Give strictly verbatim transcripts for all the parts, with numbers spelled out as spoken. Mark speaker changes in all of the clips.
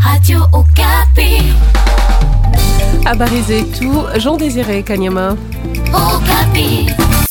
Speaker 1: Radio Okapi.
Speaker 2: Habari zetu, Jean Désiré Kanyama.
Speaker 1: Okapi.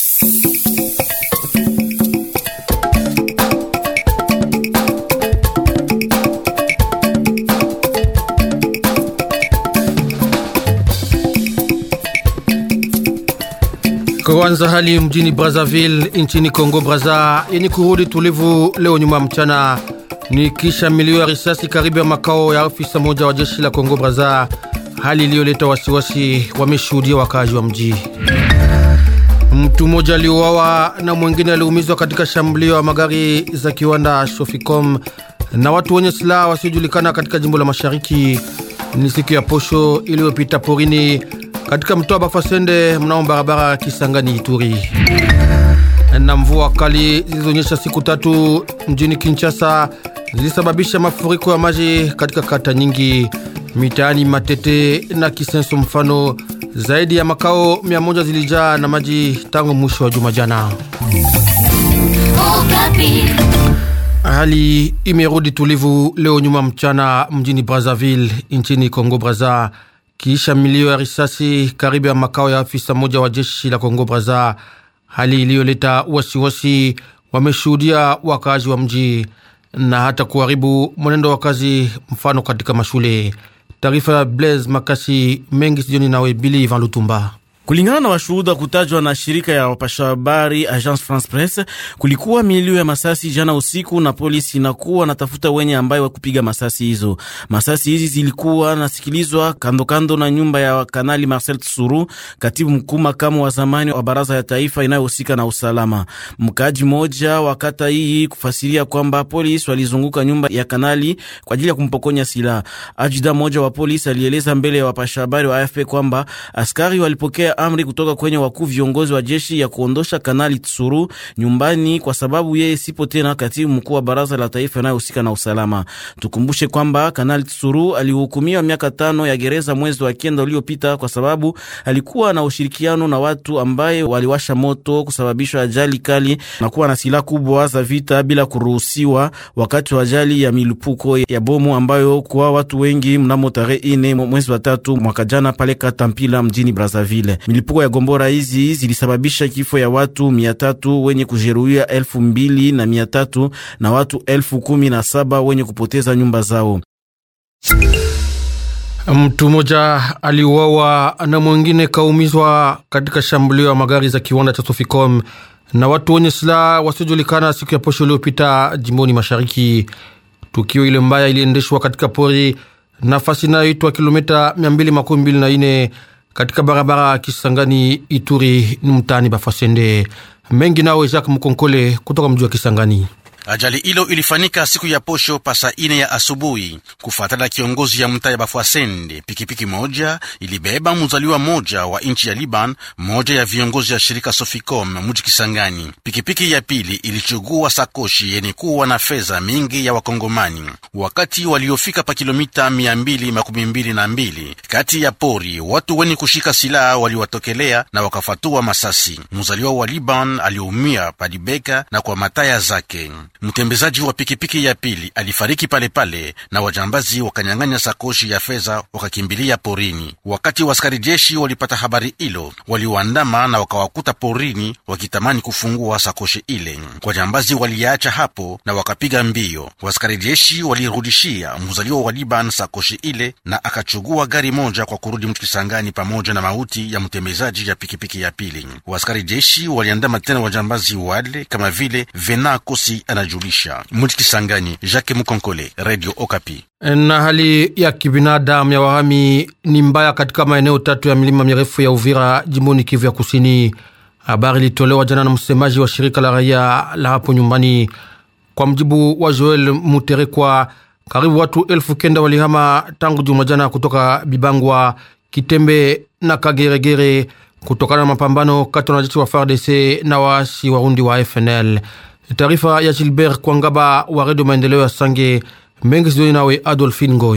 Speaker 3: Kwanza hali mjini Brazzaville nchini Kongo Brazza yenye kurudi tulivu leo nyuma mchana ni kisha milio ya risasi karibu ya makao ya ofisa moja wa jeshi la Kongo Brazza, hali iliyoleta wasiwasi wameshuhudia wakazi wa mji. Mtu mmoja aliuawa na mwingine aliumizwa katika shambulio ya magari za kiwanda Soficom na watu wenye silaha wasiojulikana katika jimbo la Mashariki. Ni siku ya posho iliyopita porini katika mtoa Bafasende mnao barabara Kisangani Ituri. Na mvua kali zilizonyesha siku tatu mjini Kinshasa zilisababisha mafuriko ya maji katika kata nyingi mitaani Matete na Kisenso. Mfano, zaidi ya makao mia moja zilijaa na maji tangu mwisho wa juma jana. Hali imerudi tulivu leo nyuma mchana mjini Brazzaville nchini Kongo Brazza kisha milio ya risasi karibu ya makao ya afisa moja wa jeshi la Kongo Brazza, hali iliyoleta wasiwasi wameshuhudia wakazi wa mji na hata kuharibu mwenendo wa kazi, mfano katika mashule. Taarifa ya Blaise Makasi mengi sijoni nawe Billy Van Lutumba.
Speaker 4: Kulingana na washuhuda kutajwa na shirika ya wapasha habari Agence France Presse, kulikuwa milio ya masasi jana usiku na polisi inakuwa natafuta wenye ambaye wa kupiga masasi hizo. Masasi hizi zilikuwa nasikilizwa kando kando na nyumba ya Kanali Marcel Tsuru, katibu mkuu makamu wa zamani wa baraza ya taifa inayohusika na usalama. Mkaji moja wakata hii kufasiria kwamba polisi walizunguka nyumba ya kanali kwa ajili ya kumpokonya silaha. Ajida moja wa polisi alieleza mbele ya wapasha habari wa A F P kwamba askari walipokea amri kutoka kwenye wakuu viongozi wa jeshi ya kuondosha Kanali Tsuru nyumbani kwa sababu yeye sipo tena katibu mkuu wa baraza la taifa inayohusika na usalama. Tukumbushe kwamba Kanali Tsuru alihukumiwa miaka tano ya gereza mwezi wa kenda uliopita kwa sababu alikuwa na ushirikiano na watu ambaye waliwasha moto kusababisha ajali kali na kuwa na silaha kubwa za vita bila kuruhusiwa wakati wa ajali ya milipuko ya bomu ambayo kwa watu wengi mnamo tarehe nne mwezi wa tatu mwaka jana pale Katampila mjini Brazzaville. Milipuko ya gombora hizi zilisababisha kifo ya watu mia tatu wenye kujeruhiwa elfu mbili na mia tatu na watu elfu kumi na saba wenye kupoteza nyumba zao.
Speaker 3: Mtu mmoja aliuawa na mwingine kaumizwa katika shambulio ya magari za kiwanda cha Soficom na watu wenye silaha wasiojulikana siku ya posho iliyopita jimboni Mashariki. Tukio ile mbaya iliendeshwa katika pori nafasi inayoitwa kilomita mia mbili makumi mbili na nne katika barabara Kisangani Ituri ni mtaani Bafasende. Mengi nawe Jacques Mkonkole kutoka mji wa Kisangani.
Speaker 5: Ajali ilo ilifanyika siku ya posho pasa ine ya asubuhi. Kufuatana kiongozi ya mtaa ya Bafwasende, pikipiki moja ilibeba mzaliwa moja wa nchi ya Liban, moja ya viongozi ya shirika Soficom mji Kisangani. Pikipiki ya pili ilichugua sakoshi yenye kuwa na fedha mingi ya Wakongomani. Wakati waliofika pa kilomita mia mbili makumi mbili na mbili kati ya pori, watu wenye kushika silaha waliwatokelea na wakafatua masasi. Mzaliwa wa Liban aliumia padibeka na kwa mataya zake. Mtembezaji wa pikipiki ya pili alifariki pale pale na wajambazi wakanyang'anya sakoshi ya fedha wakakimbilia porini. Wakati waskari jeshi walipata habari hilo, waliwaandama na wakawakuta porini wakitamani kufungua sakoshi ile. Wajambazi waliacha hapo na wakapiga mbio. Waskari jeshi walirudishia mzaliwa wa Liban sakoshi ile na akachugua gari moja kwa kurudi mtu Kisangani pamoja na mauti ya mtembezaji ya pikipiki ya pili. Waskari jeshi waliandama tena wajambazi wale kama vile Vena Kosi anajulisha. Mji Kisangani, Jacques Mkonkole, Radio Okapi.
Speaker 3: Na hali ya kibinadamu ya wahami ni mbaya katika maeneo tatu ya milima mirefu ya Uvira jimboni Kivu ya Kusini. Habari ilitolewa jana na msemaji wa shirika la raia la hapo nyumbani. Kwa mjibu wa Joel Muterekwa, karibu watu elfu kenda walihama tangu juma jana kutoka Bibangwa, Kitembe na Kageregere kutokana na mapambano kati ya wanajeshi wa F A R D C na waasi warundi wa F N L. Taarifa ya Gilbert Kwangaba wa Radio Maendeleo ya Sange. Mengi sijoni nawe Adolphine Ngoi.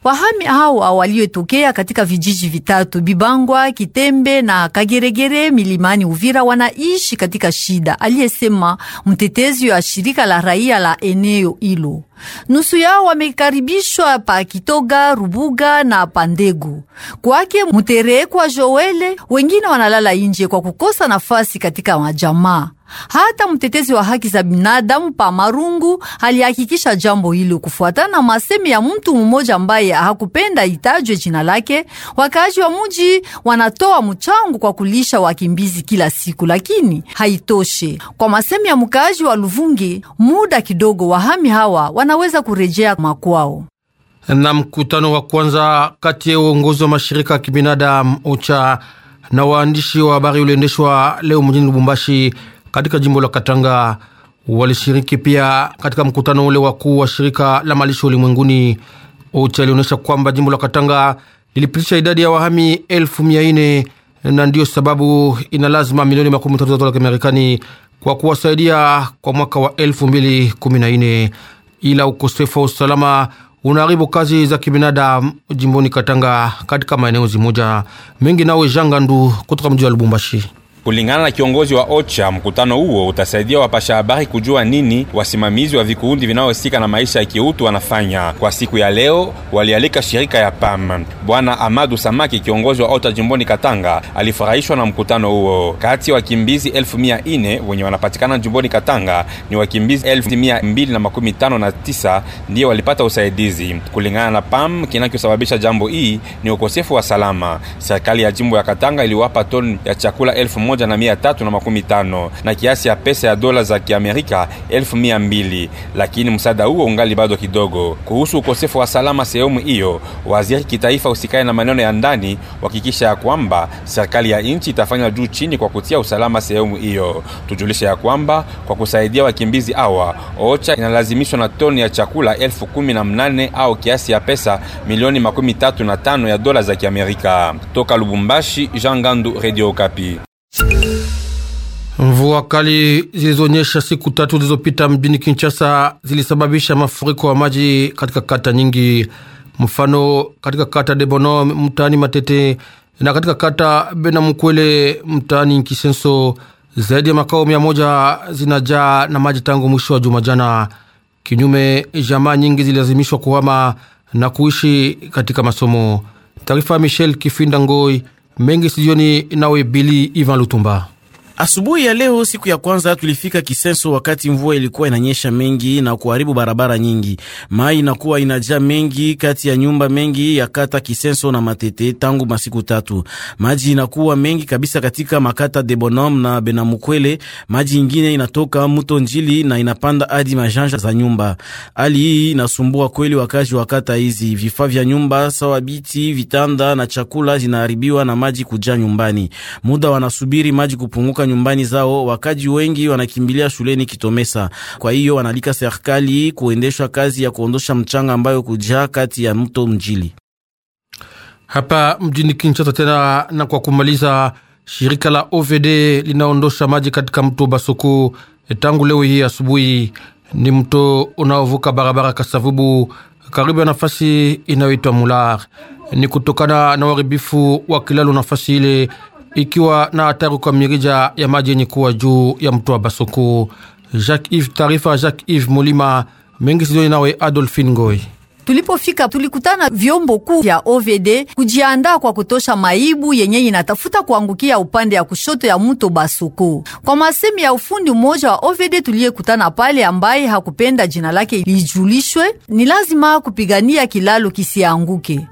Speaker 6: Wahami hawa waliotokea katika vijiji vitatu Bibangwa, Kitembe na Kageregere milimani Uvira wanaishi katika shida, aliyesema mtetezi wa shirika la raia la eneo hilo. Nusu yao wamekaribishwa pa Kitoga, Rubuga na Pandegu. Kwake Muterekwa Joele, wengine wanalala nje kwa kukosa nafasi katika majamaa. Hata mtetezi wa haki za binadamu pa Marungu alihakikisha jambo hilo kufuatana na masemi ya mtu mmoja ambaye hakupenda itajwe jina lake. Wakaaji wa mji wanatoa mchango kwa kulisha wakimbizi kila siku, lakini haitoshe. Kwa masemi ya mkaaji wa Luvungi, muda kidogo wahami hawa wanaweza kurejea makwao.
Speaker 3: Na mkutano wa kwanza kati ya uongozi wa mashirika ya kibinadamu OCHA na waandishi wa habari uliendeshwa leo mjini Lubumbashi katika jimbo la Katanga. Walishiriki pia katika mkutano ule wakuu wa shirika la malisho ulimwenguni. OCHA ilionyesha kwamba jimbo la Katanga lilipitisha idadi ya wahami elfu mia ine na ndio sababu ina lazima milioni makumi tatu za dola za Marekani kwa kuwasaidia kwa mwaka wa elfu mbili kumi na nne. Ila ukosefu wa usalama unaharibu kazi za kibinadamu jimboni Katanga katika maeneo zimoja mengi. Nawe Jangandu kutoka mji wa Lubumbashi.
Speaker 7: Kulingana na kiongozi wa OCHA, mkutano huo utasaidia wapasha habari kujua nini wasimamizi wa vikundi vinaohusika na maisha ya kiutu wanafanya. Kwa siku ya leo walialika shirika ya P A M. Bwana Amadou Samaki, kiongozi wa OCHA jimboni Katanga, alifurahishwa na mkutano huo. Kati ya wakimbizi elfu mia ine wenye wanapatikana jimboni Katanga, ni wakimbizi elfu mia mbili na makumi tano na tisa ndio walipata usaidizi. Kulingana na P A M, kinachosababisha jambo hii ni ukosefu wa salama. Serikali ya jimbo ya Katanga iliwapa toni ya chakula elfu moja na mia tatu na makumi tano na kiasi ya pesa ya dola za Kiamerika elfu mia mbili, lakini msaada huo ungali bado kidogo. Kuhusu ukosefu wa salama sehemu hiyo, waziri kitaifa usikae na maneno ya ndani hakikisha ya kwamba serikali ya nchi itafanya juu chini kwa kutia usalama sehemu hiyo. Tujulisha ya kwamba kwa kusaidia wakimbizi hawa, OCHA inalazimishwa na toni ya chakula elfu kumi na mnane au kiasi ya pesa milioni makumi tatu na tano ya dola za Kiamerika. Toka Lubumbashi, Jean Gandu, Radio Okapi.
Speaker 3: Mvua kali zilizonyesha siku tatu zilizopita mjini Kinshasa zilisababisha mafuriko ya maji katika kata nyingi. Mfano katika kata de Bono mtaani Matete na katika kata Benamukwele mtaani Kisenso, zaidi ya makao mia moja zinajaa na maji tangu mwisho wa juma jana. Kinyume, jamaa nyingi zilazimishwa kuhama na kuishi katika masomo. Taarifa Michel Kifinda Ngoi, mengi sijioni nawe Billy Ivan Lutumba.
Speaker 4: Asubuhi ya leo siku ya kwanza tulifika Kisenso wakati mvua ilikuwa inanyesha mengi na kuharibu barabara nyingi. Mai inakuwa inajaa mengi kati ya nyumba mengi ya kata Kisenso na Matete tangu masiku tatu. Maji inakuwa mengi kabisa katika makata de Bonhomme na Benamukwele. Maji ingine inatoka mto Njili na inapanda hadi majanja za nyumba. Hali hii inasumbua kweli wakazi wa kata hizi. Vifaa vya nyumba sawa biti, vitanda na chakula zinaharibiwa na maji kujaa nyumbani. Muda wanasubiri maji kupunguka nyumbani zao, wakaji wengi wanakimbilia shuleni Kitomesa. Kwa hiyo wanalika serikali kuendeshwa kazi ya kuondosha mchanga ambayo kujaa kati ya mto Njili.
Speaker 3: Hapa mjini Kinshasa tena, na kwa kumaliza, shirika la O V D linaondosha maji katika mto Basoko tangu leo hii asubuhi. Ni mto unaovuka barabara Kasavubu karibu ya nafasi inayoitwa Mular. Ni kutokana na uharibifu wa kilalo nafasi ile, ikiwa na hatari kwa mirija ya maji yenye kuwa juu ya mto wa Basoko. Jacques Yves, taarifa Jacques Yves Mulima, mengi sidoni nawe Adolphine Ngoi.
Speaker 6: Tulipofika tulikutana vyombo kuu vya O V D kujiandaa kwa kutosha maibu yenye inatafuta kuangukia upande ya kushoto ya mto Basoko. Kwa masemi ya ufundi mmoja wa O V D tuliyekutana pale, ambaye hakupenda jina lake lijulishwe, ni lazima kupigania kilalo kisianguke.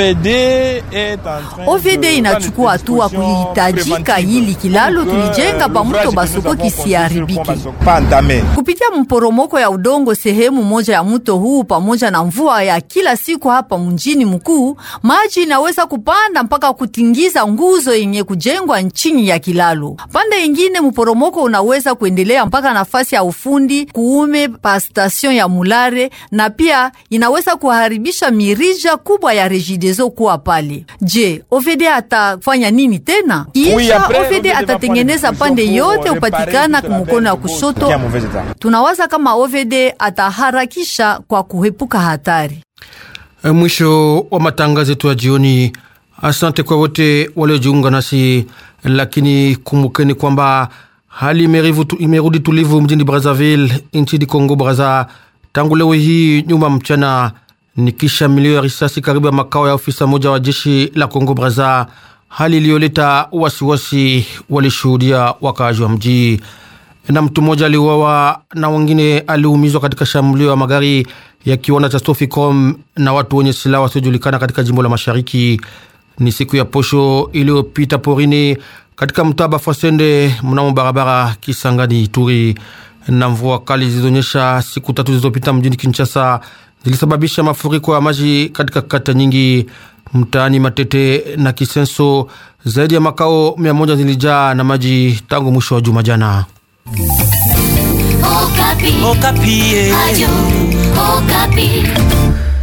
Speaker 6: O V D inachukua hatua kulihitajika ili kilalo tulijenga pa mto Basoko kisiharibike. Kupitia mporomoko ya udongo sehemu moja ya mto huu pamoja na mvua ya kila siku hapa mjini mkuu, maji inaweza kupanda mpaka kutingiza nguzo yenye kujengwa chini ya kilalo. Pande ingine mporomoko unaweza kuendelea mpaka nafasi ya ufundi kuume pa station ya Mulare, na pia inaweza kuharibisha mirija kubwa ya Regideso kuwa pale. Je, O V D atafanya nini tena? Kisha O V D atatengeneza pande yote upatikana kumkono wa kushoto. Tunawaza kama O V D ataharakisha kwa kuhepuka hatari.
Speaker 3: Mwisho wa matangazo yetu ya jioni. Asante kwa wote waliojiunga nasi, lakini kumbukeni kwamba hali imerudi tulivu mjini Brazzaville nchini Kongo Brazza tangu leo hii nyuma mchana, ni kisha milio ya risasi karibu ya makao ya ofisa moja wa jeshi la Kongo Brazza, hali iliyoleta wasiwasi walishuhudia wakaaji wa mji. Na mtu mmoja aliuawa na wengine aliumizwa katika shambulio ya magari ya kiwanda cha Soficom na watu wenye silaha wasiojulikana katika jimbo la Mashariki. Ni siku ya posho iliyopita porini katika mtaa Bafwasende mnamo barabara Kisangani Ituri. Na mvua kali zilizonyesha siku tatu zilizopita mjini Kinshasa zilisababisha mafuriko ya maji katika kata nyingi. Mtaani Matete na Kisenso zaidi ya makao mia moja zilijaa na maji tangu mwisho wa juma jana.
Speaker 1: Okapi. Okapi. Ayu, Okapi.